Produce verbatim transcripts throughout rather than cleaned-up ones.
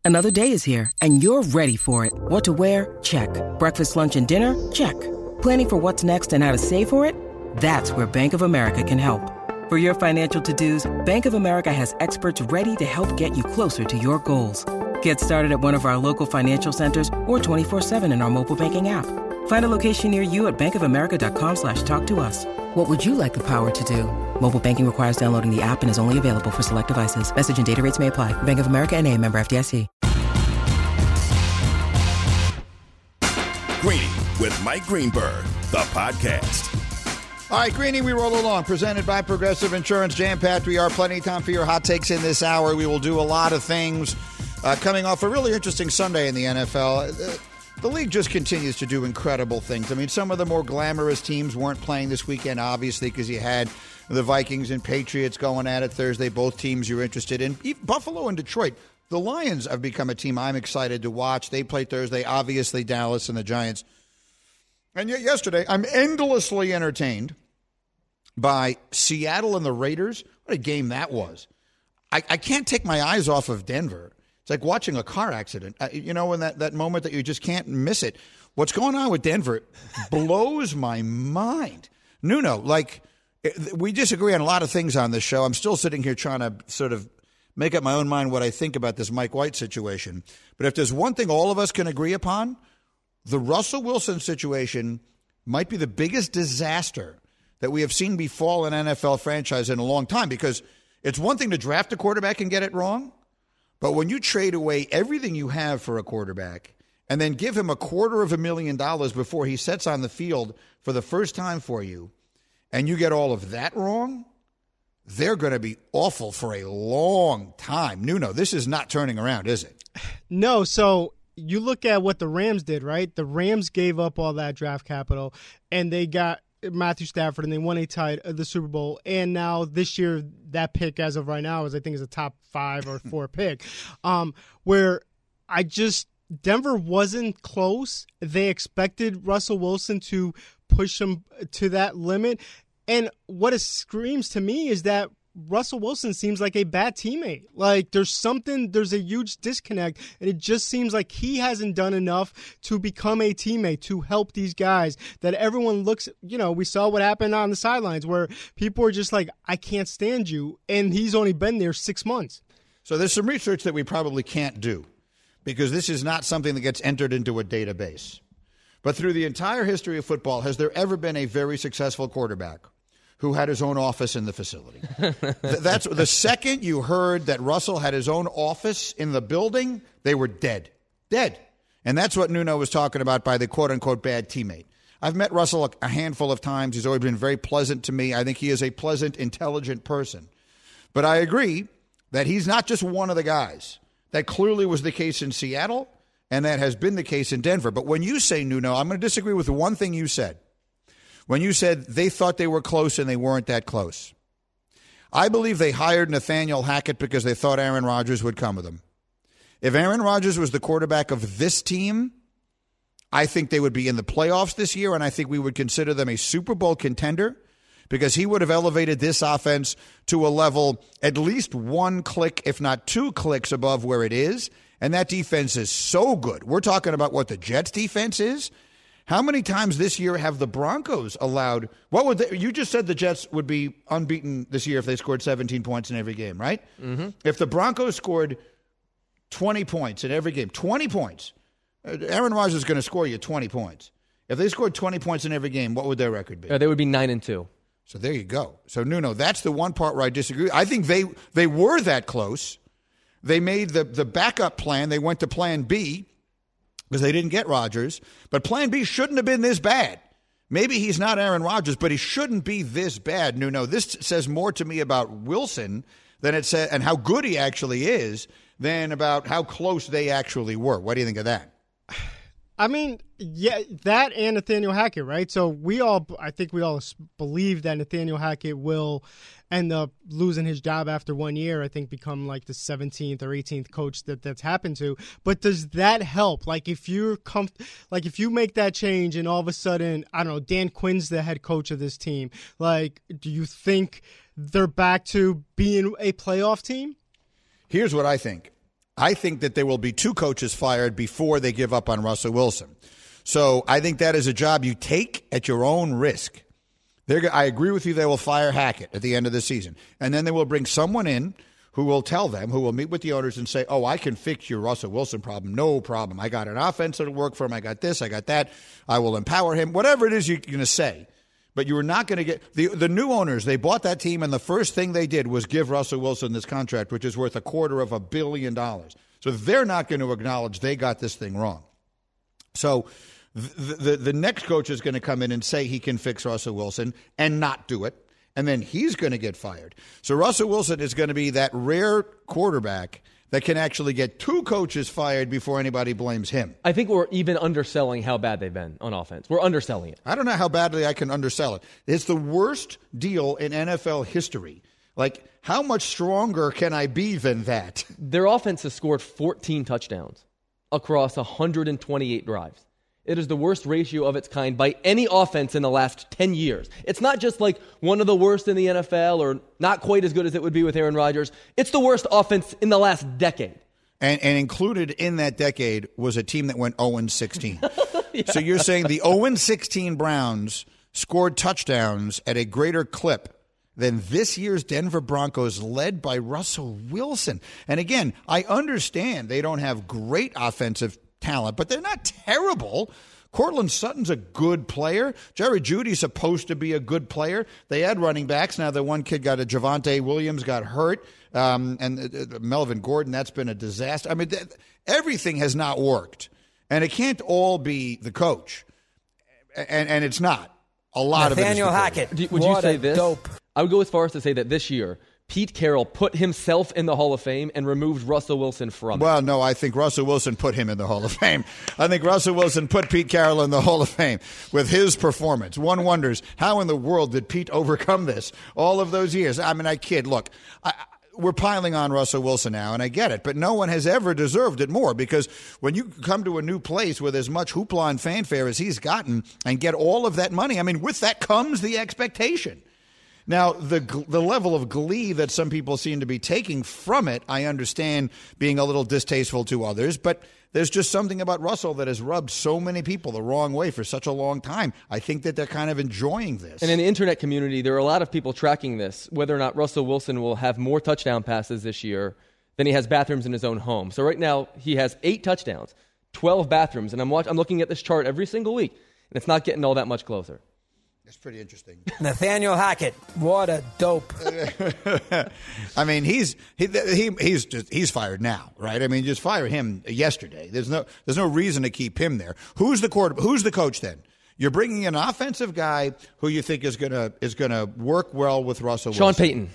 Another day is here, and you're ready for it. What to wear? Check. Breakfast, lunch, and dinner? Check. Planning for what's next and how to save for it? That's where Bank of America can help. For your financial to-dos, Bank of America has experts ready to help get you closer to your goals. Get started at one of our local financial centers or twenty-four seven in our mobile banking app. Find a location near you at bankofamerica.com slash talk to us. What would you like the power to do? Mobile banking requires downloading the app and is only available for select devices. Message and data rates may apply. Bank of America N A, member F D I C. Greeny with Mike Greenberg, the podcast. All right, Greeny, we roll along. Presented by Progressive Insurance. Jam-packed we are. Plenty of time for your hot takes in this hour. We will do a lot of things. Uh, coming off a really interesting Sunday in the N F L. The, the league just continues to do incredible things. I mean, some of the more glamorous teams weren't playing this weekend, obviously, because you had the Vikings and Patriots going at it Thursday, both teams you're interested in. Even Buffalo and Detroit. The Lions have become a team I'm excited to watch. They play Thursday, obviously Dallas and the Giants. And yet yesterday, I'm endlessly entertained by Seattle and the Raiders. What a game that was. I, I can't take my eyes off of Denver. It's like watching a car accident. Uh, you know, in that, that moment that you just can't miss it. What's going on with Denver blows my mind. Nuno, like, we disagree on a lot of things on this show. I'm still sitting here trying to sort of make up my own mind what I think about this Mike White situation. But if there's one thing all of us can agree upon, the Russell Wilson situation might be the biggest disaster that we have seen befall an N F L franchise in a long time, because it's one thing to draft a quarterback and get it wrong, but when you trade away everything you have for a quarterback and then give him a quarter of a million dollars before he sets on the field for the first time for you, and you get all of that wrong, they're going to be awful for a long time. Nuno, this is not turning around, is it? No, so you look at what the Rams did, right? The Rams gave up all that draft capital, and they got Matthew Stafford, and they won a tied uh, the Super Bowl. And now this year, that pick as of right now is I think is a top five or four pick. Um, where I just Denver wasn't close. They expected Russell Wilson to push them to that limit. And what it screams to me is that Russell Wilson seems like a bad teammate. Like there's something, there's a huge disconnect, and it just seems like he hasn't done enough to become a teammate, to help these guys, that everyone looks, you know, we saw what happened on the sidelines where people were just like, I can't stand you, and he's only been there six months. So there's some research that we probably can't do because this is not something that gets entered into a database. But through the entire history of football, has there ever been a very successful quarterback who had his own office in the facility? That's the second you heard that Russell had his own office in the building, they were dead. Dead. And that's what Nuno was talking about by the quote-unquote bad teammate. I've met Russell a handful of times. He's always been very pleasant to me. I think he is a pleasant, intelligent person. But I agree that he's not just one of the guys. That clearly was the case in Seattle, and that has been the case in Denver. But when you say, Nuno, I'm going to disagree with the one thing you said. When you said they thought they were close and they weren't that close. I believe they hired Nathaniel Hackett because they thought Aaron Rodgers would come with them. If Aaron Rodgers was the quarterback of this team, I think they would be in the playoffs this year, and I think we would consider them a Super Bowl contender because he would have elevated this offense to a level at least one click, if not two clicks above where it is, and that defense is so good. We're talking about what the Jets' defense is. How many times this year have the Broncos allowed? What would they, you just said the Jets would be unbeaten this year if they scored seventeen points in every game, right? Mm-hmm. If the Broncos scored twenty points in every game, twenty points, Aaron Rodgers is going to score you twenty points. If they scored twenty points in every game, what would their record be? Uh, they would be nine and two. So there you go. So Nuno, that's the one part where I disagree. I think they they were that close. They made the the backup plan. They went to Plan B. Because they didn't get Rodgers. But Plan B shouldn't have been this bad. Maybe he's not Aaron Rodgers, but he shouldn't be this bad. Nuno, this says more to me about Wilson than it said, and how good he actually is, than about how close they actually were. What do you think of that? I mean, yeah, that and Nathaniel Hackett, right? So we all, I think we all believe that Nathaniel Hackett will end up losing his job after one year, I think become like the seventeenth or eighteenth coach that that's happened to. But does that help? Like if you're comf- like if you make that change and all of a sudden, I don't know, Dan Quinn's the head coach of this team, like do you think they're back to being a playoff team? Here's what I think. I think that there will be two coaches fired before they give up on Russell Wilson. So I think that is a job you take at your own risk. They're, I agree with you, they will fire Hackett at the end of the season. And then they will bring someone in who will tell them, who will meet with the owners and say, oh, I can fix your Russell Wilson problem. No problem. I got an offense that will work for him. I got this. I got that. I will empower him. Whatever it is you're going to say. But you are not going to get the the new owners. They bought that team, and the first thing they did was give Russell Wilson this contract, which is worth a quarter of a billion dollars. So they're not going to acknowledge they got this thing wrong. So the, the, the next coach is going to come in and say he can fix Russell Wilson and not do it. And then he's going to get fired. So Russell Wilson is going to be that rare quarterback that can actually get two coaches fired before anybody blames him. I think we're even underselling how bad they've been on offense. We're underselling it. I don't know how badly I can undersell it. It's the worst deal in N F L history. Like, how much stronger can I be than that? Their offense has scored fourteen touchdowns across one hundred twenty-eight drives. It is the worst ratio of its kind by any offense in the last ten years. It's not just like one of the worst in the N F L or not quite as good as it would be with Aaron Rodgers. It's the worst offense in the last decade. And, and included in that decade was a team that went oh and sixteen. Yeah. So you're saying the oh and sixteen Browns scored touchdowns at a greater clip than this year's Denver Broncos, led by Russell Wilson. And again, I understand they don't have great offensive talent, but they're not terrible. Cortland Sutton's a good player. Jerry Jeudy's supposed to be a good player. They had running backs. Now the one kid got a Javonte Williams got hurt, um, and uh, Melvin Gordon, that's been a disaster. I mean, th- everything has not worked, and it can't all be the coach, and and it's not. A lot Nathaniel of it is Hackett. Do, would what you say a this? Dope. I would go as far as to say that this year, Pete Carroll put himself in the Hall of Fame and removed Russell Wilson from Well, it. no, I think Russell Wilson put him in the Hall of Fame. I think Russell Wilson put Pete Carroll in the Hall of Fame with his performance. One wonders, how in the world did Pete overcome this all of those years? I mean, I kid. Look, I, we're piling on Russell Wilson now, and I get it, but no one has ever deserved it more, because when you come to a new place with as much hoopla and fanfare as he's gotten and get all of that money, I mean, with that comes the expectation. Now, the the level of glee that some people seem to be taking from it, I understand being a little distasteful to others, but there's just something about Russell that has rubbed so many people the wrong way for such a long time. I think that they're kind of enjoying this. And in the internet community, there are a lot of people tracking this, whether or not Russell Wilson will have more touchdown passes this year than he has bathrooms in his own home. So right now, he has eight touchdowns, twelve bathrooms, and I'm watch- I'm looking at this chart every single week, and it's not getting all that much closer. It's pretty interesting. Nathaniel Hackett, what a dope. I mean, he's he, he he's just he's fired now, right? I mean, just fire him yesterday. There's no there's no reason to keep him there. Who's the quarter, Who's the coach then? You're bringing in an offensive guy who you think is gonna is gonna work well with Russell Sean Wilson. Payton.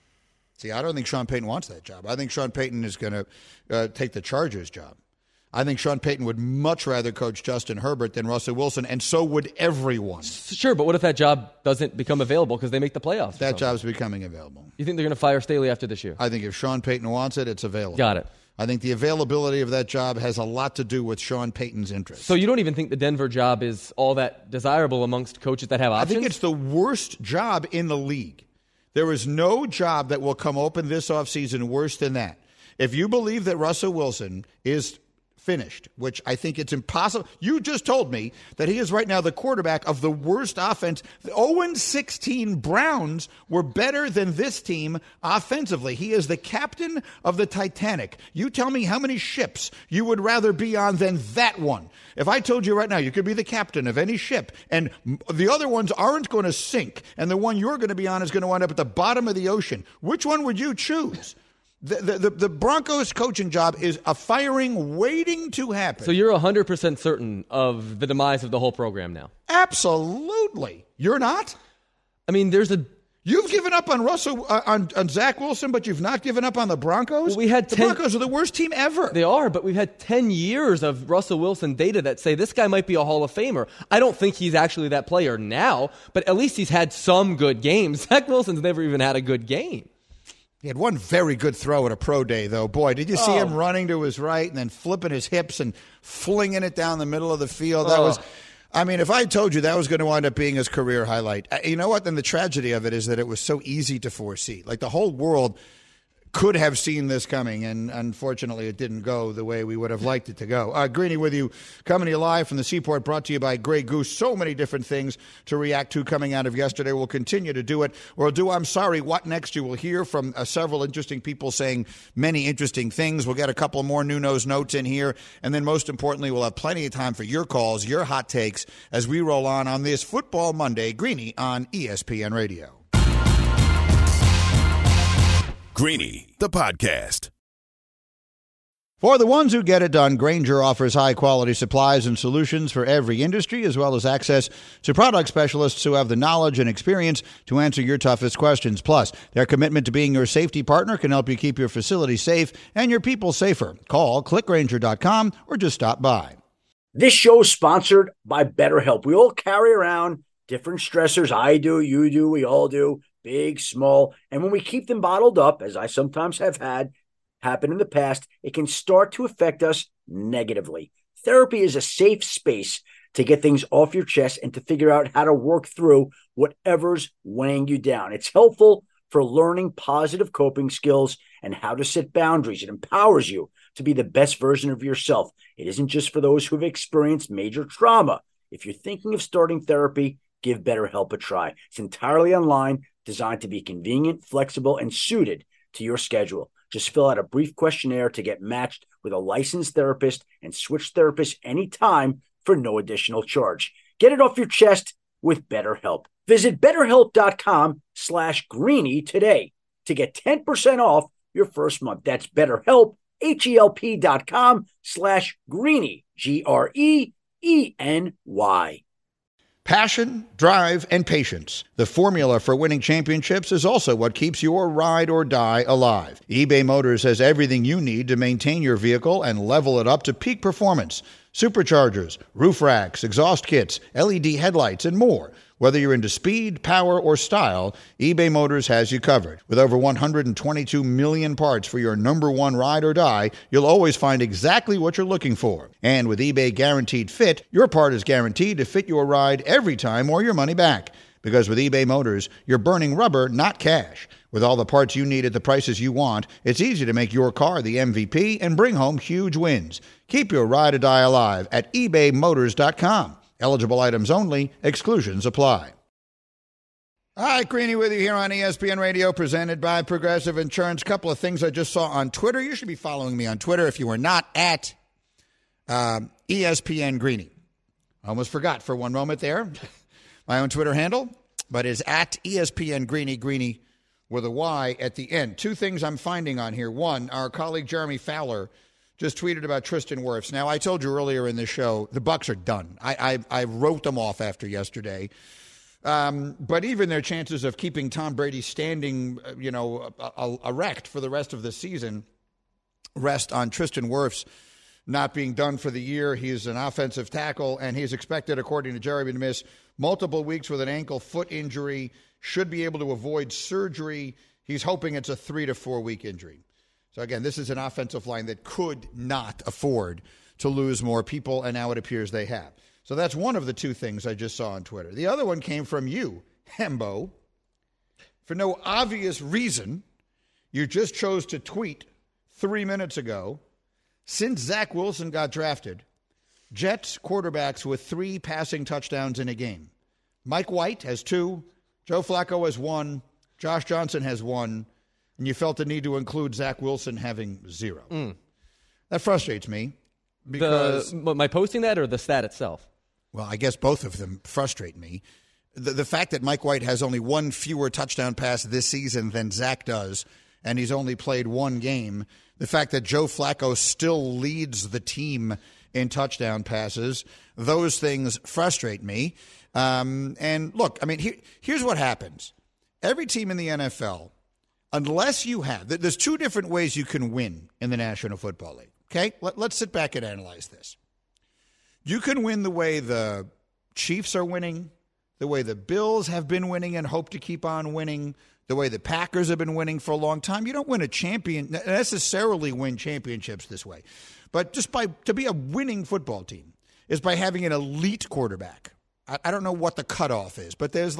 See, I don't think Sean Payton wants that job. I think Sean Payton is gonna uh, take the Chargers job. I think Sean Payton would much rather coach Justin Herbert than Russell Wilson, and so would everyone. Sure, but what if that job doesn't become available because they make the playoffs? That job's becoming available. You think they're going to fire Staley after this year? I think if Sean Payton wants it, it's available. Got it. I think the availability of that job has a lot to do with Sean Payton's interest. So you don't even think the Denver job is all that desirable amongst coaches that have options? I think it's the worst job in the league. There is no job that will come open this offseason worse than that. If you believe that Russell Wilson is finished, which I think it's impossible. You just told me that he is right now the quarterback of the worst offense. The oh and sixteen Browns were better than this team offensively. He is the captain of the Titanic. You tell me how many ships you would rather be on than that one. If I told you right now you could be the captain of any ship and the other ones aren't going to sink and the one you're going to be on is going to wind up at the bottom of the ocean, which one would you choose? The, the, the Broncos coaching job is a firing waiting to happen. So you're one hundred percent certain of the demise of the whole program now? Absolutely. You're not? I mean, there's a... You've given up on Russell, uh, on, on Zach Wilson, but you've not given up on the Broncos? Well, we had the ten, Broncos are the worst team ever. They are, but we've had ten years of Russell Wilson data that say this guy might be a Hall of Famer. I don't think he's actually that player now, but at least he's had some good games. Zach Wilson's never even had a good game. He had one very good throw at a pro day, though. Boy, did you see oh. him running to his right and then flipping his hips and flinging it down the middle of the field? That oh. was, I mean, if I told you that was going to wind up being his career highlight, you know what? Then the tragedy of it is that it was so easy to foresee. Like the whole world could have seen this coming, and unfortunately it didn't go the way we would have liked it to go. Uh, Greeny with you, coming to you live from the Seaport, brought to you by Grey Goose. So many different things to react to coming out of yesterday. We'll continue to do it. We'll do I'm Sorry, What Next? You will hear from uh, several interesting people saying many interesting things. We'll get a couple more Nuno's notes in here, and then most importantly, we'll have plenty of time for your calls, your hot takes, as we roll on on this Football Monday. Greeny on E S P N Radio. Greeny, the podcast. For the ones who get it done, Grainger offers high-quality supplies and solutions for every industry, as well as access to product specialists who have the knowledge and experience to answer your toughest questions. Plus, their commitment to being your safety partner can help you keep your facility safe and your people safer. Call click grainger dot com or just stop by. This show is sponsored by BetterHelp. We all carry around different stressors. I do, you do, we all do. Big, small, and when we keep them bottled up, as I sometimes have had happen in the past, it can start to affect us negatively. Therapy is a safe space to get things off your chest and to figure out how to work through whatever's weighing you down. It's helpful for learning positive coping skills and how to set boundaries. It empowers you to be the best version of yourself. It isn't just for those who have experienced major trauma. If you're thinking of starting therapy, give BetterHelp a try. It's entirely online, designed to be convenient, flexible, and suited to your schedule. Just fill out a brief questionnaire to get matched with a licensed therapist and switch therapists anytime for no additional charge. Get it off your chest with BetterHelp. Visit BetterHelp.com slash Greeny today to get ten percent off your first month. That's BetterHelp, H-E-L-P dot com slash Greeny, G R E E N Y. Passion, drive, and patience. The formula for winning championships is also what keeps your ride or die alive. eBay Motors has everything you need to maintain your vehicle and level it up to peak performance. Superchargers, roof racks, exhaust kits, L E D headlights, and more. Whether you're into speed, power, or style, eBay Motors has you covered. With over one hundred twenty-two million parts for your number one ride or die, you'll always find exactly what you're looking for. And with eBay Guaranteed Fit, your part is guaranteed to fit your ride every time or your money back. Because with eBay Motors, you're burning rubber, not cash. With all the parts you need at the prices you want, it's easy to make your car the M V P and bring home huge wins. Keep your ride or die alive at ebay motors dot com. Eligible items only. Exclusions apply. All right, Greeny with you here on E S P N Radio, presented by Progressive Insurance. Couple of things I just saw on Twitter. You should be following me on Twitter if you are not at um, E S P N Greeny. I almost forgot for one moment there. My own Twitter handle, but is at E S P N Greeny, Greeny with a Y at the end. Two things I'm finding on here. One, our colleague Jeremy Fowler just tweeted about Tristan Wirfs. Now, I told you earlier in the show, the Bucs are done. I, I, I wrote them off after yesterday. Um, but even their chances of keeping Tom Brady standing, you know, a, a, erect for the rest of the season rest on Tristan Wirfs not being done for the year. He's an offensive tackle, and he's expected, according to Jeremy, to miss multiple weeks with an ankle foot injury, should be able to avoid surgery. He's hoping it's a three to four week injury. So, again, this is an offensive line that could not afford to lose more people, and now it appears they have. So that's one of the two things I just saw on Twitter. The other one came from you, Hembo. For no obvious reason, you just chose to tweet three minutes ago, since Zach Wilson got drafted, Jets quarterbacks with three passing touchdowns in a game. Mike White has two, Joe Flacco has one, Josh Johnson has one, and you felt the need to include Zach Wilson having zero. Mm. That frustrates me. Because the, my posting that or the stat itself? Well, I guess both of them frustrate me. The, the fact that Mike White has only one fewer touchdown pass this season than Zach does, and he's only played one game. The fact that Joe Flacco still leads the team in touchdown passes, those things frustrate me. Um, and look, I mean, here, here's what happens. Every team in the N F L, unless you have, there's two different ways you can win in the National Football League. Okay, Let, let's sit back and analyze this. You can win the way the Chiefs are winning, the way the Bills have been winning and hope to keep on winning, the way the Packers have been winning for a long time. You don't win a champion, necessarily win championships this way. But just by to be a winning football team is by having an elite quarterback. I, I don't know what the cutoff is, but there's like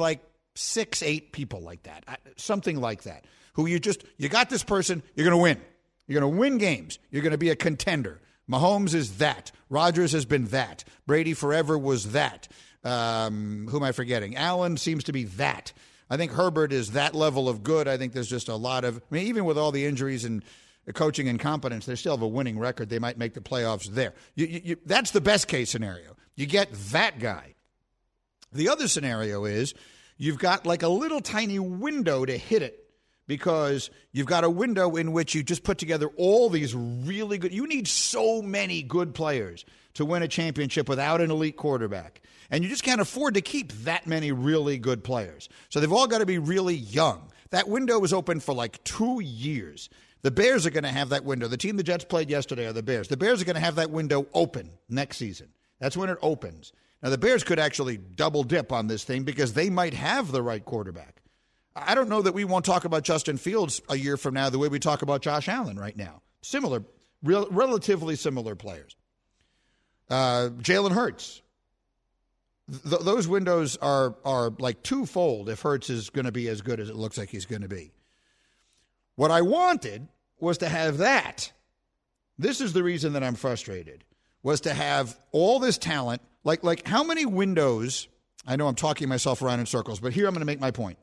six, eight people like that, something like that, who you just, you got this person, you're going to win. You're going to win games. You're going to be a contender. Mahomes is that. Rodgers has been that. Brady forever was that. Um, who am I forgetting? Allen seems to be that. I think Herbert is that level of good. I think there's just a lot of, I mean, even with all the injuries and the coaching incompetence, they still have a winning record. They might make the playoffs there. You, you, you, that's the best case scenario. You get that guy. The other scenario is you've got like a little tiny window to hit it, because you've got a window in which you just put together all these really good – you need so many good players to win a championship without an elite quarterback. And you just can't afford to keep that many really good players. So they've all got to be really young. That window is open for like two years. The Bears are going to have that window. The team the Jets played yesterday are the Bears. The Bears are going to have that window open next season. That's when it opens. Now, the Bears could actually double dip on this thing because they might have the right quarterback. I don't know that we won't talk about Justin Fields a year from now the way we talk about Josh Allen right now. Similar, real, relatively similar players. Uh, Jalen Hurts. Th- those windows are are like twofold if Hurts is going to be as good as it looks like he's going to be. What I wanted was to have that. This is the reason that I'm frustrated, was to have all this talent. Like, like how many windows, I know I'm talking myself around in circles, but here I'm going to make my point.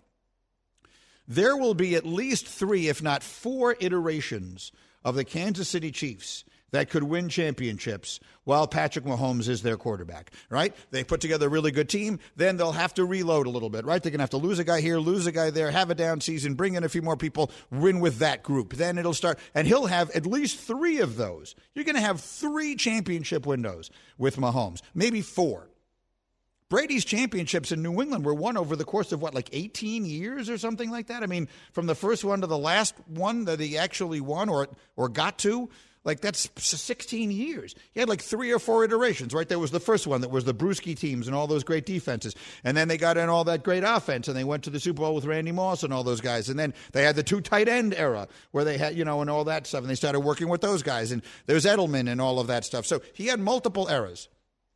There will be at least three, if not four, iterations of the Kansas City Chiefs that could win championships while Patrick Mahomes is their quarterback, right? They put together a really good team, then they'll have to reload a little bit, right? They're going to have to lose a guy here, lose a guy there, have a down season, bring in a few more people, win with that group. Then it'll start, and he'll have at least three of those. You're going to have three championship windows with Mahomes, maybe four. Brady's championships in New England were won over the course of, what, like eighteen years or something like that? I mean, from the first one to the last one that he actually won or or got to, like that's sixteen years. He had like three or four iterations, right? There was the first one that was the Brewski teams and all those great defenses. And then they got in all that great offense, and they went to the Super Bowl with Randy Moss and all those guys. And then they had the two tight end era where they had, you know, and all that stuff. And they started working with those guys. And there's Edelman and all of that stuff. So he had multiple eras.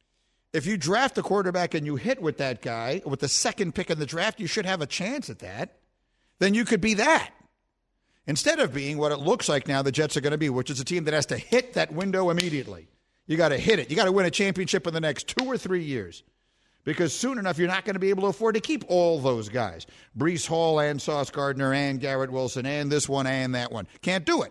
If you draft a quarterback and you hit with that guy, with the second pick in the draft, you should have a chance at that. Then you could be that. Instead of being what it looks like now the Jets are going to be, which is a team that has to hit that window immediately. You got to hit it. You got to win a championship in the next two or three years. Because soon enough, you're not going to be able to afford to keep all those guys. Breece Hall and Sauce Gardner and Garrett Wilson and this one and that one. Can't do it.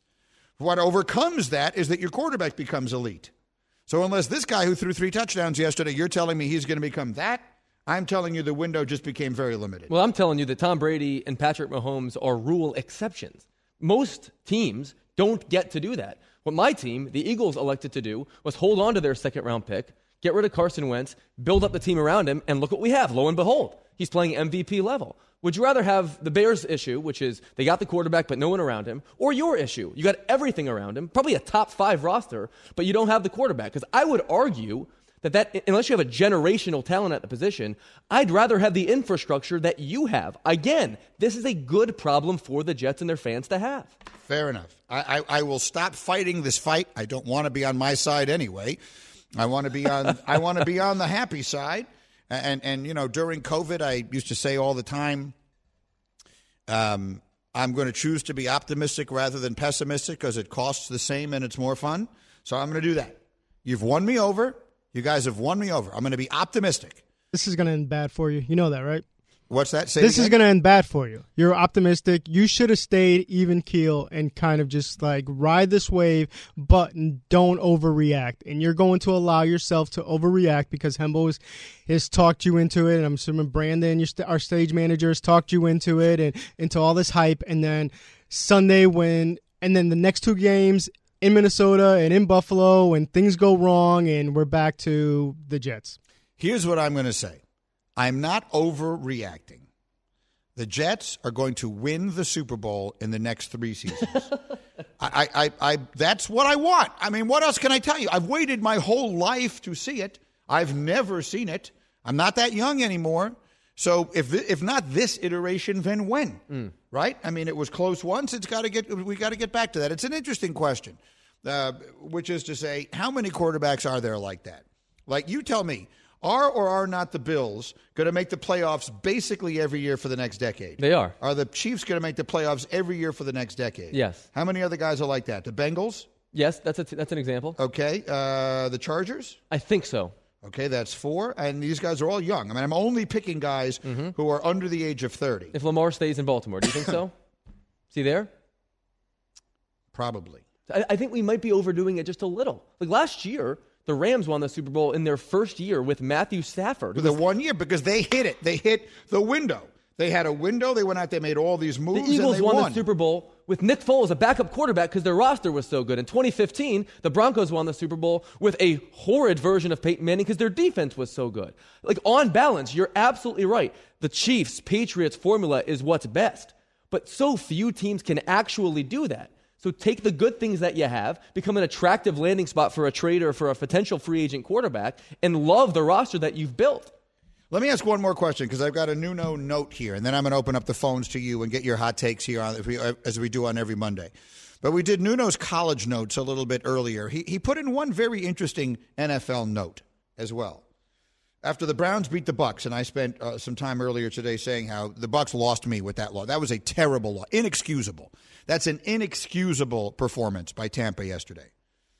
What overcomes that is that your quarterback becomes elite. So unless this guy who threw three touchdowns yesterday, you're telling me he's going to become that, I'm telling you the window just became very limited. Well, I'm telling you that Tom Brady and Patrick Mahomes are rule exceptions. Most teams don't get to do that. What my team, the Eagles, elected to do was hold on to their second-round pick, get rid of Carson Wentz, build up the team around him, and look what we have. Lo and behold, he's playing M V P level. Would you rather have the Bears' issue, which is they got the quarterback but no one around him, or your issue? You got everything around him, probably a top five roster, but you don't have the quarterback? Because I would argue that, that unless you have a generational talent at the position, I'd rather have the infrastructure that you have. Again, this is a good problem for the Jets and their fans to have. Fair enough. I, I, I will stop fighting this fight. I don't want to be on my side anyway. I want to be on. I want to be on the happy side. And, and you know, during COVID, I used to say all the time, um, I'm going to choose to be optimistic rather than pessimistic because it costs the same and it's more fun. So I'm going to do that. You've won me over. You guys have won me over. I'm going to be optimistic. This is going to end bad for you. You know that, right? What's that? Say this is going to end bad for you. You're optimistic. You should have stayed even keel and kind of just like ride this wave, but don't overreact. And you're going to allow yourself to overreact because Hembo has, has talked you into it. And I'm assuming Brandon, your st- our stage manager, has talked you into it and into all this hype. And then Sunday when, and then the next two games in Minnesota and in Buffalo, and things go wrong and we're back to the Jets. Here's what I'm going to say. I'm not overreacting. The Jets are going to win the Super Bowl in the next three seasons. I, I, I, that's what I want. I mean, what else can I tell you? I've waited my whole life to see it. I've never seen it. I'm not that young anymore. So if if not this iteration, then when? Mm. Right? I mean, it was close once. It's got to get. We got to get back to that. It's an interesting question, uh, which is to say, how many quarterbacks are there like that? Like, you tell me. Are or are not the Bills going to make the playoffs basically every year for the next decade? They are. Are the Chiefs going to make the playoffs every year for the next decade? Yes. How many other guys are like that? The Bengals? Yes, that's a t- that's an example. Okay. Uh, the Chargers? I think so. Okay, that's four. And these guys are all young. I mean, I'm only picking guys mm-hmm. who are under the age of thirty. If Lamar stays in Baltimore, do you think so? Is he there? Probably. I, I think we might be overdoing it just a little. Like last year, the Rams won the Super Bowl in their first year with Matthew Stafford. For the one year, because they hit it. They hit the window. They had a window. They went out. They made all these moves. The Eagles and they won, won the Super Bowl with Nick Foles, a backup quarterback, because their roster was so good. In twenty fifteen, the Broncos won the Super Bowl with a horrid version of Peyton Manning because their defense was so good. Like, on balance, you're absolutely right. The Chiefs, Patriots formula is what's best. But so few teams can actually do that. So take the good things that you have, become an attractive landing spot for a trader, for a potential free agent quarterback, and love the roster that you've built. Let me ask one more question, because I've got a Nuno note here, and then I'm going to open up the phones to you and get your hot takes here on, as we do on every Monday. But we did Nuno's college notes a little bit earlier. He, he put in one very interesting N F L note as well. After the Browns beat the Bucs, and I spent uh, some time earlier today saying how the Bucs lost me with that loss. That was a terrible loss, inexcusable. That's an inexcusable performance by Tampa yesterday.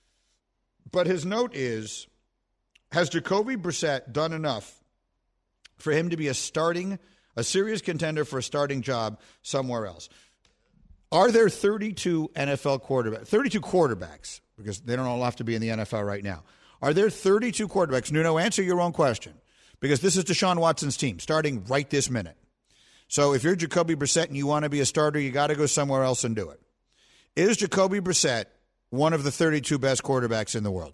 But his note is, has Jacoby Brissett done enough for him to be a starting, a serious contender for a starting job somewhere else? Are there thirty-two N F L quarterbacks, thirty-two quarterbacks, because they don't all have to be in the N F L right now. Are there thirty-two quarterbacks? Nuno, answer your own question, because this is Deshaun Watson's team starting right this minute. So if you're Jacoby Brissett and you want to be a starter, you got to go somewhere else and do it. Is Jacoby Brissett one of the thirty-two best quarterbacks in the world?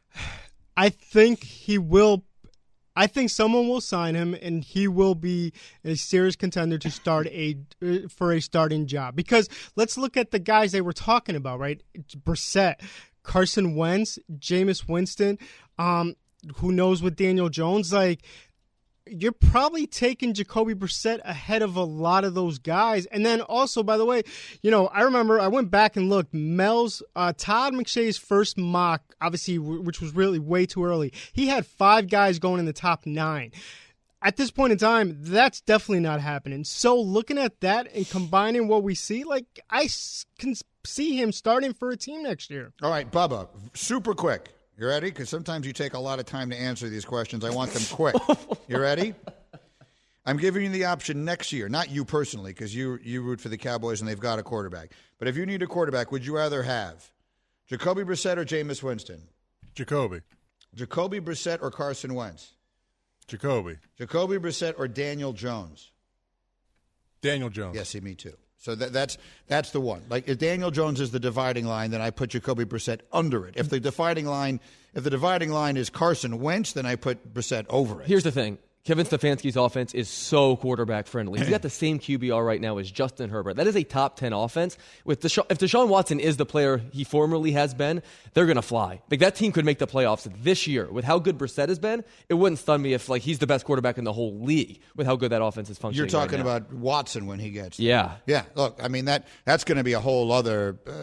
I think he will. I think someone will sign him, and he will be a serious contender to start a for a starting job. Because let's look at the guys they were talking about, right? Brissett, Carson Wentz, Jameis Winston, um, who knows with Daniel Jones. Like, you're probably taking Jacoby Brissett ahead of a lot of those guys. And then also, by the way, you know, I remember I went back and looked. Mel's, uh, Todd McShay's first mock, obviously, which was really way too early, he had five guys going in the top nine. At this point in time, that's definitely not happening. So looking at that and combining what we see, like, I can see him starting for a team next year. All right, Bubba, super quick. You ready? Because sometimes you take a lot of time to answer these questions. I want them quick. You ready? I'm giving you the option next year, not you personally, because you you root for the Cowboys and they've got a quarterback. But if you need a quarterback, would you rather have Jacoby Brissett or Jameis Winston? Jacoby. Jacoby Brissett or Carson Wentz? Jacoby. Jacoby Brissett or Daniel Jones? Daniel Jones. Yes, see, me too. So that, that's that's the one. Like, if Daniel Jones is the dividing line, then I put Jacoby Brissett under it. If the dividing line, if the dividing line is Carson Wentz, then I put Brissett over it. Here's the thing. Kevin Stefanski's offense is so quarterback friendly. He's got the same Q B R right now as Justin Herbert. That is a top ten offense. With Desha- if Deshaun Watson is the player he formerly has been, they're going to fly. Like, that team could make the playoffs this year. With how good Brissett has been, it wouldn't stun me if, like, he's the best quarterback in the whole league with how good that offense is functioning. You're talking right about Watson when he gets there. Yeah. Yeah. Look, I mean, that that's going to be a whole other uh,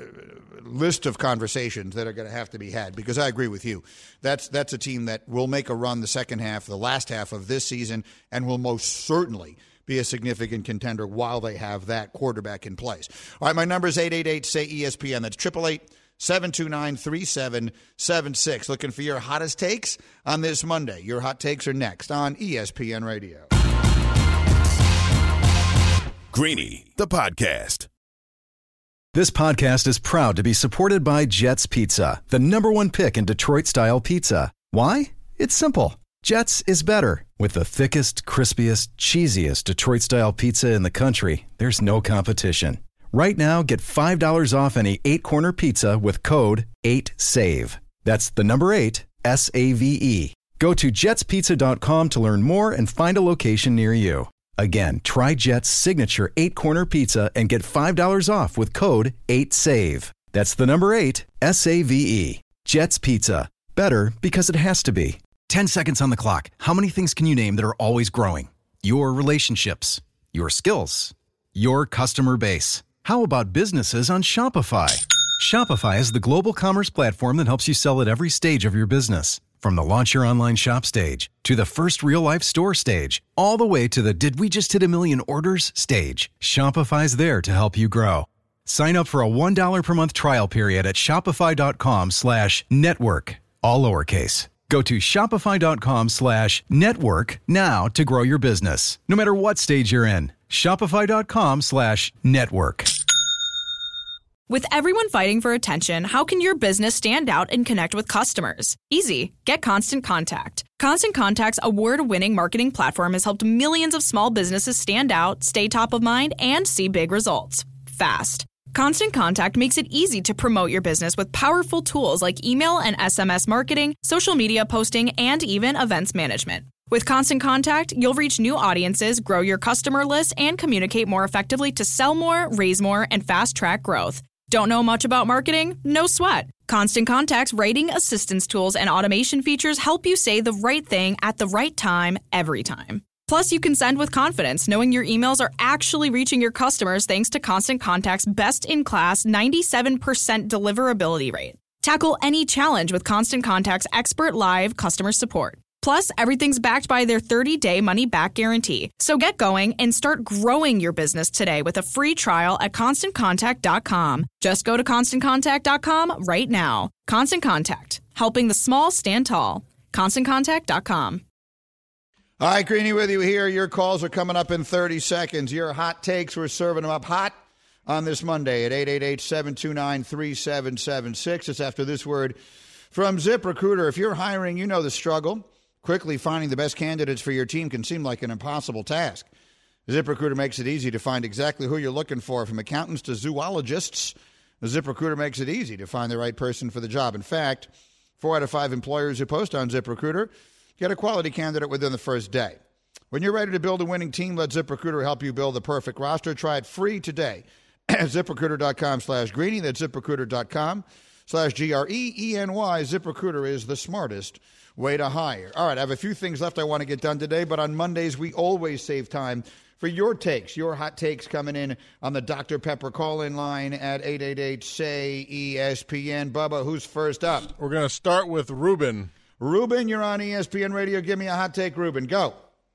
list of conversations that are going to have to be had, because I agree with you. That's that's a team that will make a run the second half, the last half of this season, and will most certainly be a significant contender while they have that quarterback in place. All right, my number is eight eight eight, say E S P N. That's eight eight eight, seven two nine, three seven seven six. Looking for your hottest takes on this Monday. Your hot takes are next on E S P N Radio. Greeny, the podcast. This podcast is proud to be supported by Jets Pizza, the number one pick in Detroit-style pizza. Why? It's simple. Jets is better. With the thickest, crispiest, cheesiest Detroit-style pizza in the country, there's no competition. Right now, get five dollars off any eight-corner pizza with code eight save. That's the number eight, S A V E. Go to jets pizza dot com to learn more and find a location near you. Again, try Jet's signature eight-corner pizza and get five dollars off with code eight save. That's the number eight, S A V E. Jet's Pizza. Better because it has to be. Ten seconds on the clock. How many things can you name that are always growing? Your relationships, your skills, your customer base. How about businesses on Shopify? Shopify is the global commerce platform that helps you sell at every stage of your business. From the launch your online shop stage to the first real-life store stage, all the way to the did we just hit a million orders stage, Shopify's there to help you grow. Sign up for a one dollar per month trial period at shopify.com slash network, all lowercase. Go to shopify.com slash network now to grow your business, no matter what stage you're in. Shopify.com slash network. With everyone fighting for attention, how can your business stand out and connect with customers? Easy. Get Constant Contact. Constant Contact's award-winning marketing platform has helped millions of small businesses stand out, stay top of mind, and see big results fast. Constant Contact makes it easy to promote your business with powerful tools like email and S M S marketing, social media posting, and even events management. With Constant Contact, you'll reach new audiences, grow your customer list, and communicate more effectively to sell more, raise more, and fast-track growth. Don't know much about marketing? No sweat. Constant Contact's writing assistance tools and automation features help you say the right thing at the right time, every time. Plus, you can send with confidence, knowing your emails are actually reaching your customers thanks to Constant Contact's best-in-class ninety-seven percent deliverability rate. Tackle any challenge with Constant Contact's expert live customer support. Plus, everything's backed by their thirty-day money-back guarantee. So get going and start growing your business today with a free trial at constant contact dot com. Just go to constant contact dot com right now. Constant Contact, helping the small stand tall. constant contact dot com. All right, Greeny with you here. Your calls are coming up in thirty seconds. Your hot takes, we're serving them up hot on this Monday at eight eight eight, seven two nine, three seven seven six. It's after this word from ZipRecruiter. If you're hiring, you know the struggle. Quickly finding the best candidates for your team can seem like an impossible task. ZipRecruiter makes it easy to find exactly who you're looking for, from accountants to zoologists. ZipRecruiter makes it easy to find the right person for the job. In fact, four out of five employers who post on ZipRecruiter get a quality candidate within the first day. When you're ready to build a winning team, let ZipRecruiter help you build the perfect roster. Try it free today at ZipRecruiter.com slash Greeny. That's ZipRecruiter.com slash G R E E N Y. ZipRecruiter is the smartest way to hire. All right, I have a few things left I want to get done today, but on Mondays, we always save time for your takes, your hot takes coming in on the Doctor Pepper call-in line at eight eight eight, S A Y, E S P N. Bubba, who's first up? We're going to start with Ruben. Ruben, you're on E S P N Radio. Give me a hot take, Ruben. Go.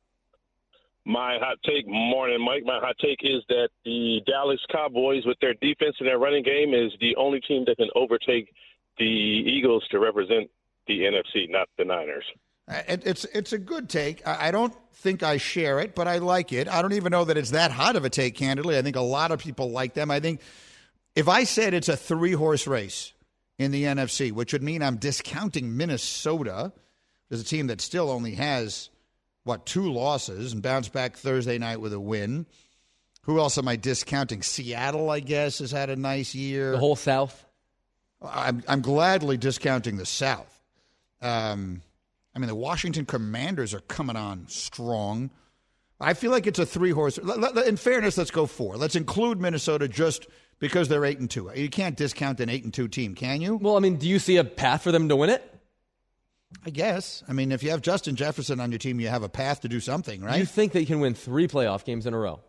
My hot take, morning, Mike. My hot take is that the Dallas Cowboys, with their defense and their running game, is the only team that can overtake the Eagles to represent the N F C, not the Niners. It's it's a good take. I don't think I share it, but I like it. I don't even know that it's that hot of a take, candidly. I think a lot of people like them. I think if I said it's a three-horse race in the N F C, which would mean I'm discounting Minnesota as a team that still only has, what, two losses and bounced back Thursday night with a win. Who else am I discounting? Seattle, I guess, has had a nice year. The whole South? I'm, I'm gladly discounting the South. Um, I mean, the Washington Commanders are coming on strong. I feel like it's a three-horse. In fairness, let's go four. Let's include Minnesota just because they're eight and two. You can't discount an eight and two team, can you? Well, I mean, do you see a path for them to win it? I guess. I mean, if you have Justin Jefferson on your team, you have a path to do something, right? You think they can win three playoff games in a row?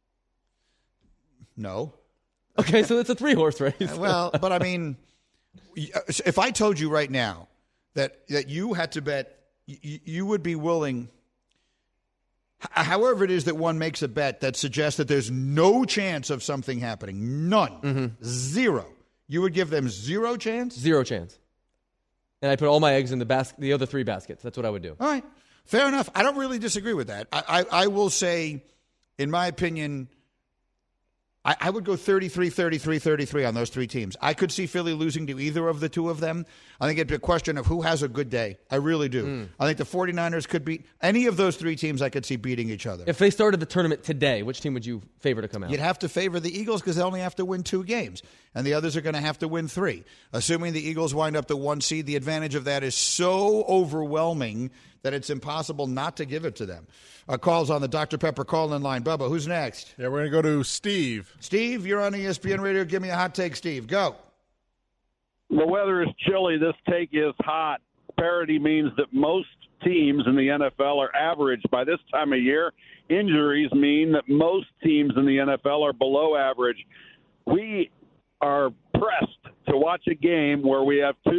No. Okay, so it's a three-horse race. Well, but I mean, if I told you right now that that you had to bet, you, you would be willing, however it is that one makes a bet that suggests that there's no chance of something happening, none, mm-hmm. zero. You would give them zero chance? Zero chance. And I put all my eggs in the bas- the other three baskets. That's what I would do. All right. Fair enough. I don't really disagree with that. I, I, I will say, in my opinion, I, I would go thirty-three, thirty-three, thirty-three on those three teams. I could see Philly losing to either of the two of them. I think it'd be a question of who has a good day. I really do. Mm. I think the 49ers could beat any of those three teams. I could see beating each other. If they started the tournament today, which team would you favor to come out? You'd have to favor the Eagles because they only have to win two games, and the others are going to have to win three. Assuming the Eagles wind up the one seed, the advantage of that is so overwhelming that it's impossible not to give it to them. Uh, calls on the Doctor Pepper call-in line. Bubba, who's next? Yeah, we're going to go to Steve. Steve, you're on E S P N Radio. Give me a hot take, Steve. Go. The weather is chilly. This take is hot. Parity means that most teams in the N F L are average by this time of year. Injuries mean that most teams in the N F L are below average. We are pressed to watch a game where we have two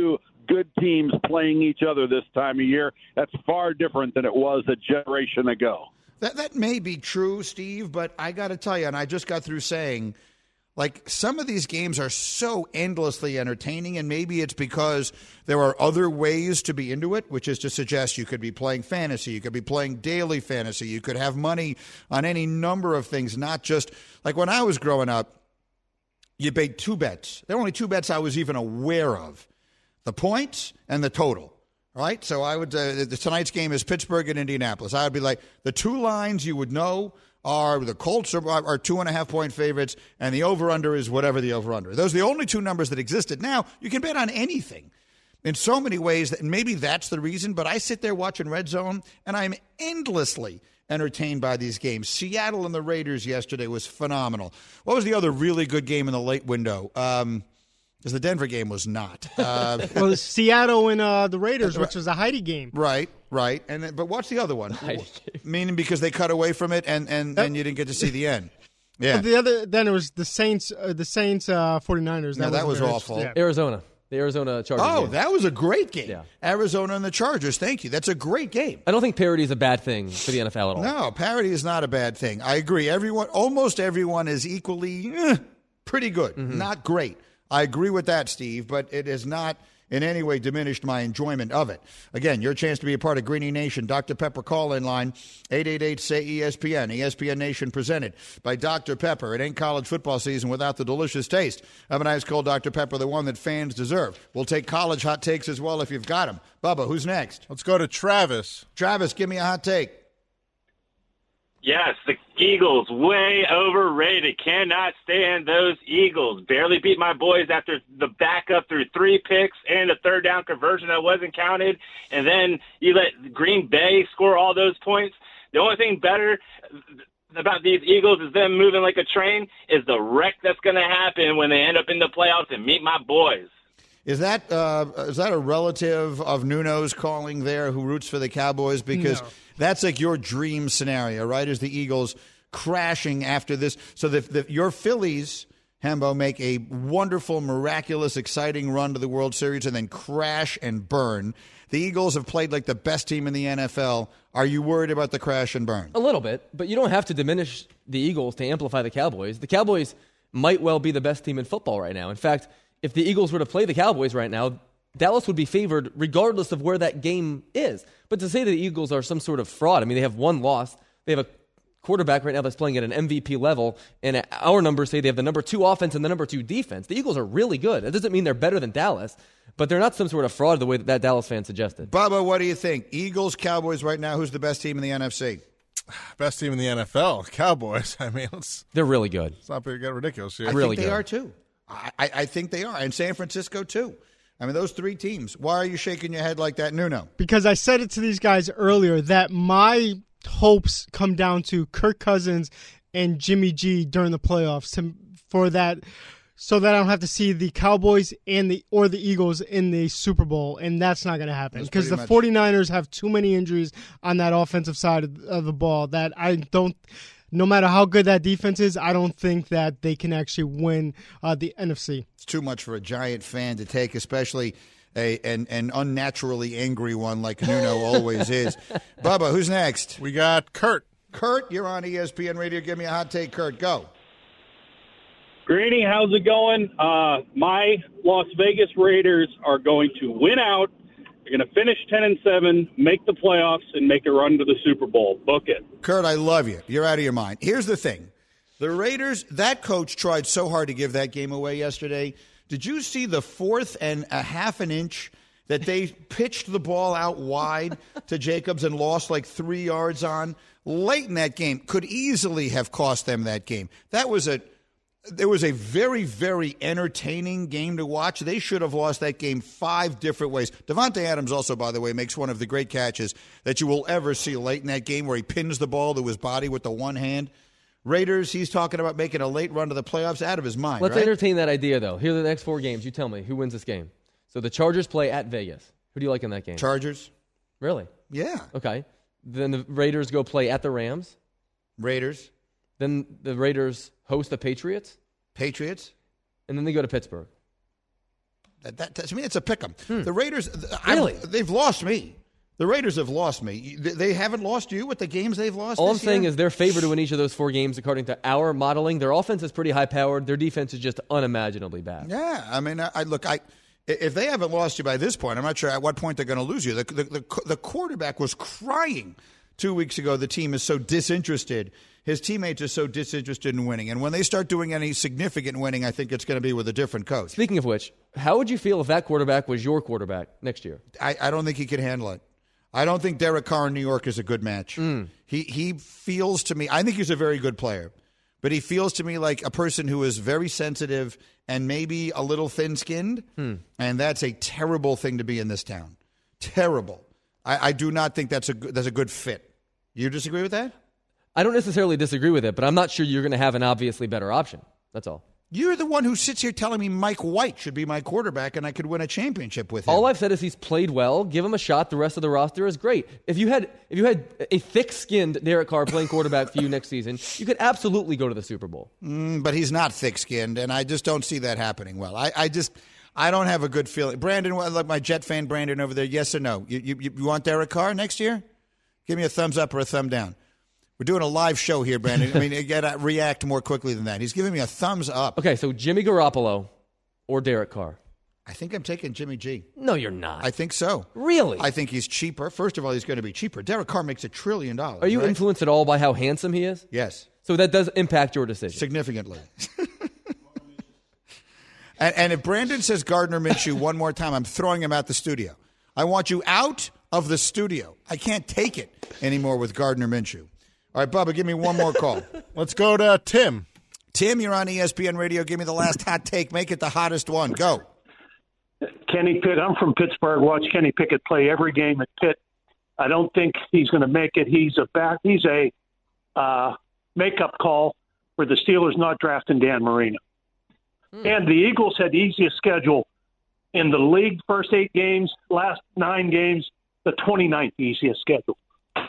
good teams playing each other this time of year. That's far different than it was a generation ago. That that may be true, Steve, but I got to tell you, and I just got through saying, like, some of these games are so endlessly entertaining, and maybe it's because there are other ways to be into it, which is to suggest you could be playing fantasy, you could be playing daily fantasy, you could have money on any number of things, not just, like when I was growing up, you made two bets. There were only two bets I was even aware of, the points and the total. Right, so I would. Uh, tonight's game is Pittsburgh and Indianapolis. I would be like, the two lines you would know are the Colts are, are two and a half point favorites, and the over under is whatever the over under. Those are the only two numbers that existed. Now you can bet on anything in so many ways, that, and maybe that's the reason. But I sit there watching Red Zone, and I'm endlessly entertained by these games. Seattle and the Raiders yesterday was phenomenal. What was the other really good game in the late window? Um, Because the Denver game was not. Uh, well, Seattle and uh, the Raiders, which was a Heidi game. Right, right. And then, but what's the other one? Meaning because they cut away from it and, and, and you didn't get to see the end. Yeah. But the other, then it was the Saints, uh, the Saints, uh, 49ers. That, no, that was awful. Yeah. Arizona, the Arizona Chargers. Oh, game. that was a great game. Yeah. Arizona and the Chargers. Thank you. That's a great game. I don't think parity is a bad thing for the N F L at all. No, parity is not a bad thing. I agree. Everyone, almost everyone, is equally eh, pretty good, mm-hmm. not great. I agree with that, Steve, but it has not in any way diminished my enjoyment of it. Again, your chance to be a part of Greeny Nation. Doctor Pepper call-in line, eight eight eight, S A Y, E S P N. E S P N Nation presented by Doctor Pepper. It ain't college football season without the delicious taste of an ice cold Doctor Pepper, the one that fans deserve. We'll take college hot takes as well if you've got them. Bubba, who's next? Let's go to Travis. Travis, give me a hot take. Yes, the Eagles, way overrated. Cannot stand those Eagles. Barely beat my boys after the backup through three picks and a third down conversion that wasn't counted. And then you let Green Bay score all those points. The only thing better about these Eagles is them moving like a train is the wreck that's going to happen when they end up in the playoffs and meet my boys. Is that uh, is that a relative of Nuno's calling there who roots for the Cowboys? Because no. That's like your dream scenario, right? Is the Eagles crashing after this? So that the, your Phillies, Hembo, make a wonderful, miraculous, exciting run to the World Series and then crash and burn. The Eagles have played like the best team in the N F L. Are you worried about the crash and burn? A little bit, but you don't have to diminish the Eagles to amplify the Cowboys. The Cowboys might well be the best team in football right now. In fact, if the Eagles were to play the Cowboys right now, Dallas would be favored regardless of where that game is. But to say that the Eagles are some sort of fraud, I mean, they have one loss. They have a quarterback right now that's playing at an M V P level, and our numbers say they have the number two offense and the number two defense. The Eagles are really good. That doesn't mean they're better than Dallas, but they're not some sort of fraud the way that, that Dallas fan suggested. Bubba, what do you think? Eagles, Cowboys right now, who's the best team in the N F C? Best team in the N F L, Cowboys. I mean, let's, they're really good. It's not get ridiculous here. I really think they good. are too. I, I think they are, and San Francisco too. I mean, those three teams. Why are you shaking your head like that, Nuno? Because I said it to these guys earlier that my hopes come down to Kirk Cousins and Jimmy G during the playoffs to, for that, so that I don't have to see the Cowboys and the or the Eagles in the Super Bowl, and that's not going to happen because the much. 49ers have too many injuries on that offensive side of, of the ball that I don't. No matter how good that defense is, I don't think that they can actually win uh, the N F C. It's too much for a Giant fan to take, especially a an, an unnaturally angry one like Nuno always is. Bubba, who's next? We got Kurt. Kurt, you're on E S P N Radio. Give me a hot take, Kurt. Go. Greeny, how's it going? Uh, my Las Vegas Raiders are going to win out. They're going to finish ten and seven, make the playoffs, and make a run to the Super Bowl. Book it. Kurt, I love you. You're out of your mind. Here's the thing. The Raiders, that coach tried so hard to give that game away yesterday. Did you see the fourth and a half an inch that they pitched the ball out wide to Jacobs and lost like three yards on? Late in that game, could easily have cost them that game. That was a... There was a very, very entertaining game to watch. They should have lost that game five different ways. Davante Adams also, by the way, makes one of the great catches that you will ever see late in that game where he pins the ball to his body with the one hand. Raiders, he's talking about making a late run to the playoffs, out of his mind. Let's right? entertain that idea, though. Here are the next four games. You tell me, who wins this game? So the Chargers play at Vegas. Who do you like in that game? Chargers. Really? Yeah. Okay. Then the Raiders go play at the Rams. Raiders. Then the Raiders host the Patriots. Patriots. And then they go to Pittsburgh. That, that to me, it's a pick 'em. Hmm. The Raiders, really, I've, they've lost me. The Raiders have lost me. They haven't lost you with the games they've lost. All I'm this saying year? is they're favored to win each of those four games according to our modeling. Their offense is pretty high powered. Their defense is just unimaginably bad. Yeah, I mean, I, I look, I if they haven't lost you by this point, I'm not sure at what point they're going to lose you. The, the the the quarterback was crying two weeks ago. The team is so disinterested. His teammates are so disinterested in winning. And when they start doing any significant winning, I think it's going to be with a different coach. Speaking of which, how would you feel if that quarterback was your quarterback next year? I, I don't think he could handle it. I don't think Derek Carr in New York is a good match. Mm. He he feels to me, I think he's a very good player, but he feels to me like a person who is very sensitive and maybe a little thin-skinned, Hmm. and that's a terrible thing to be in this town. Terrible. I, I do not think that's a, that's a good fit. You disagree with that? I don't necessarily disagree with it, but I'm not sure you're going to have an obviously better option. That's all. You're the one who sits here telling me Mike White should be my quarterback and I could win a championship with him. All I've said is he's played well. Give him a shot. The rest of the roster is great. If you had if you had a thick-skinned Derek Carr playing quarterback for you next season, you could absolutely go to the Super Bowl. Mm, but he's not thick-skinned, and I just don't see that happening well. I, I just I don't have a good feeling. Brandon, like my Jet fan Brandon over there, yes or no? You, you, you want Derek Carr next year? Give me a thumbs up or a thumb down. We're doing a live show here, Brandon. I mean, you got to react more quickly than that. He's giving me a thumbs up. Okay, so Jimmy Garoppolo or Derek Carr? I think I'm taking Jimmy G. No, you're not. I think so. Really? I think he's cheaper. First of all, he's going to be cheaper. Derek Carr makes a trillion dollars. Are you right? influenced at all by how handsome he is? Yes. So that does impact your decision? Significantly. and, and if Brandon says Gardner Minshew one more time, I'm throwing him out the studio. I want you out of the studio. I can't take it anymore with Gardner Minshew. All right, Bubba, give me one more call. Let's go to Tim. Tim, you're on E S P N Radio. Give me the last hot take. Make it the hottest one. Go. Kenny Pickett. I'm from Pittsburgh. Watch Kenny Pickett play every game at Pitt. I don't think he's going to make it. He's a back. He's a uh, makeup call for the Steelers not drafting Dan Marino. Hmm. And the Eagles had the easiest schedule in the league. First eight games, last nine games, the twenty-ninth easiest schedule.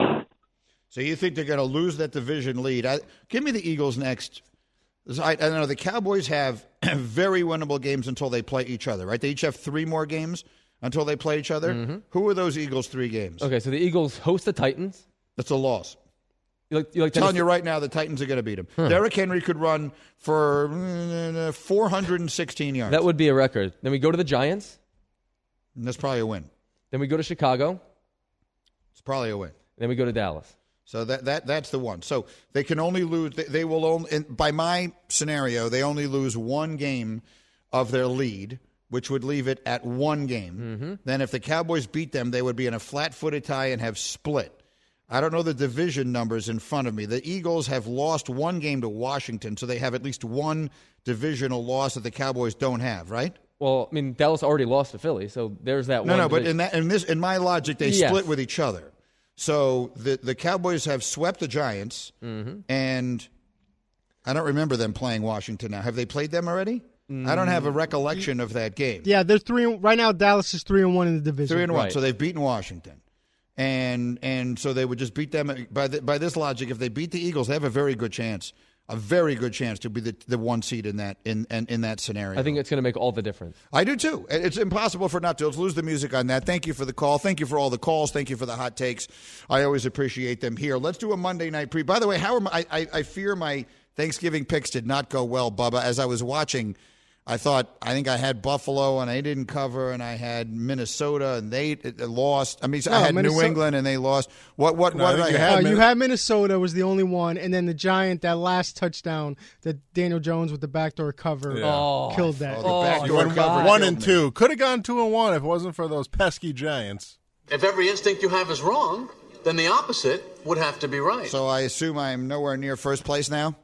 So you think they're going to lose that division lead? I, give me the Eagles next. I, I know the Cowboys have very winnable games until they play each other, right? They each have three more games until they play each other. Mm-hmm. Who are those Eagles' three games? Okay, so the Eagles host the Titans. That's a loss. You like, you like I'm telling you right now, the Titans are going to beat them. Huh. Derrick Henry could run for uh, four hundred sixteen yards. That would be a record. Then we go to the Giants. And that's probably a win. Then we go to Chicago. It's probably a win. Then we go to Dallas. So that, that that's the one. So they can only lose. They, they will only, by my scenario, they only lose one game of their lead, which would leave it at one game. Mm-hmm. Then if the Cowboys beat them, they would be in a flat-footed tie and have split. I don't know the division numbers in front of me. The Eagles have lost one game to Washington, so they have at least one divisional loss that the Cowboys don't have, right? Well, I mean, Dallas already lost to Philly, so there's that no, one. No, no, but division. in that in this in my logic, they yes. split with each other. So the the Cowboys have swept the Giants, mm-hmm. and I don't remember them playing Washington now. Have they played them already? Mm. I don't have a recollection of that game. Yeah, they're three right now. Dallas is three and one in the division. Three and one, right. So they've beaten Washington, and and so they would just beat them by the, by this logic. If they beat the Eagles, they have a very good chance, a very good chance to be the, the one seed in that in, in in that scenario. I think it's going to make all the difference. I do too. It's impossible for not to. Let's lose the music on that. Thank you for the call. Thank you for all the calls. Thank you for the hot takes. I always appreciate them here. Let's do a Monday night pre. By the way, how am I? I, I fear my Thanksgiving picks did not go well, Bubba. As I was watching, I thought I think I had Buffalo and they didn't cover, and I had Minnesota and they lost. I mean, no, I had Minnesota. New England and they lost. What what no, what did I you have? Uh, you had Minnesota was the only one, and then the Giant, that last touchdown that Daniel Jones with the backdoor cover yeah. oh, killed that. Oh, the backdoor oh, cover one and me. two could have gone two and one if it wasn't for those pesky Giants. If every instinct you have is wrong, then the opposite would have to be right. So I assume I'm nowhere near first place now.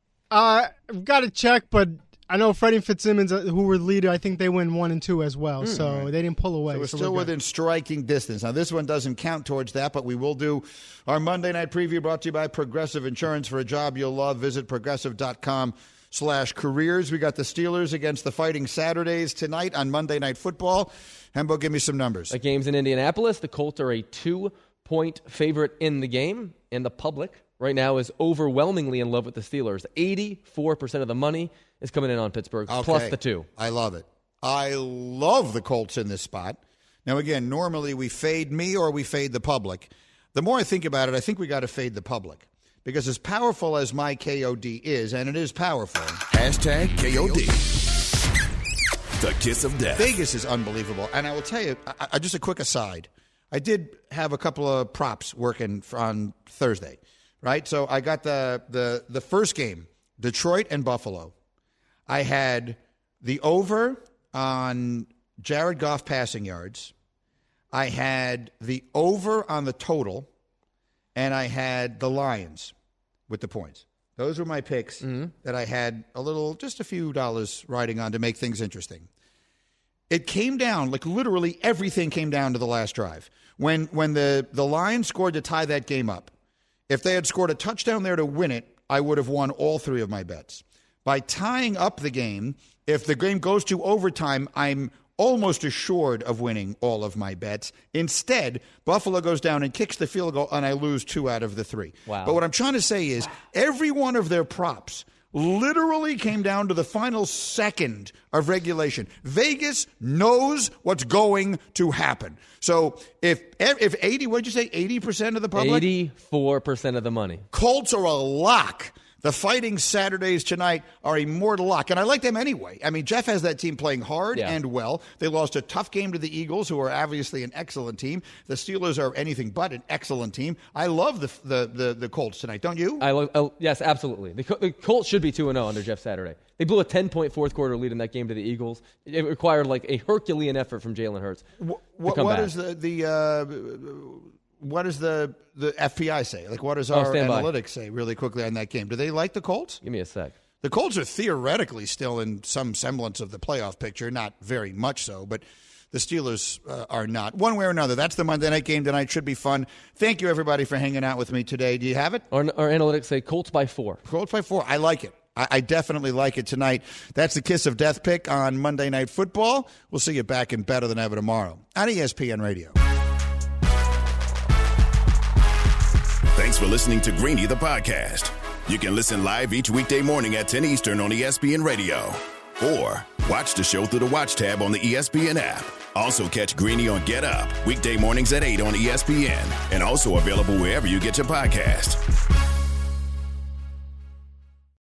Uh, I've got to check, but I know Freddie Fitzsimmons, who were leader, I think they win one and two as well, mm, so right. they didn't pull away. So we're so still we're within striking distance. Now, this one doesn't count towards that, but we will do our Monday night preview brought to you by Progressive Insurance. For a job you'll love, visit progressive.com slash careers. We got the Steelers against the Fighting Saturdays tonight on Monday Night Football. Hembo, give me some numbers. The game's in Indianapolis. The Colts are a two-point favorite in the game, and the public right now is overwhelmingly in love with the Steelers. eighty-four percent of the money is coming in on Pittsburgh, okay. plus the two. I love it. I love the Colts in this spot. Now, again, normally we fade me or we fade the public. The more I think about it, I think we got to fade the public. Because as powerful as my K O D is, and it is powerful. Hashtag K O D. The kiss of death. Vegas is unbelievable. And I will tell you, I, I, just a quick aside. I did have a couple of props working for, on Thursday, right? So I got the, the, the first game, Detroit and Buffalo. I had the over on Jared Goff passing yards. I had the over on the total. And I had the Lions with the points. Those were my picks mm-hmm. that I had a little, just a few dollars riding on to make things interesting. It came down, like literally everything came down to the last drive. When when the, the Lions scored to tie that game up, if they had scored a touchdown there to win it, I would have won all three of my bets. By tying up the game, if the game goes to overtime, I'm almost assured of winning all of my bets. Instead, Buffalo goes down and kicks the field goal, and I lose two out of the three. Wow. But what I'm trying to say is every one of their props literally came down to the final second of regulation. Vegas knows what's going to happen. So if if eighty, what did you say, eighty percent of the public? eighty-four percent of the money. Colts are a lock. The Fighting Saturdays tonight are a mortal lock, and I like them anyway. I mean, Jeff has that team playing hard yeah. and well. They lost a tough game to the Eagles, who are obviously an excellent team. The Steelers are anything but an excellent team. I love the the the, the Colts tonight, don't you? I love. Oh, yes, absolutely. The, the Colts should be two and oh under Jeff Saturday. They blew a ten-point fourth-quarter lead in that game to the Eagles. It required like a Herculean effort from Jalen Hurts what, to come what back. is the the uh, what does the the F P I say? Like, what does our oh, analytics say really quickly on that game? Do they like the Colts? Give me a sec. The Colts are theoretically still in some semblance of the playoff picture, not very much so, but the Steelers uh, are not. One way or another, that's the Monday night game tonight. Should be fun. Thank you, everybody, for hanging out with me today. Do you have it? Our, our analytics say Colts by four. Colts by four. I like it. I, I definitely like it tonight. That's the Kiss of Death pick on Monday Night Football. We'll see you back in Better Than Ever tomorrow on E S P N Radio. Thanks for listening to Greeny, the podcast. You can listen live each weekday morning at ten Eastern on E S P N Radio. Or watch the show through the Watch tab on the E S P N app. Also catch Greeny on Get Up, weekday mornings at eight on E S P N. And also available wherever you get your podcast.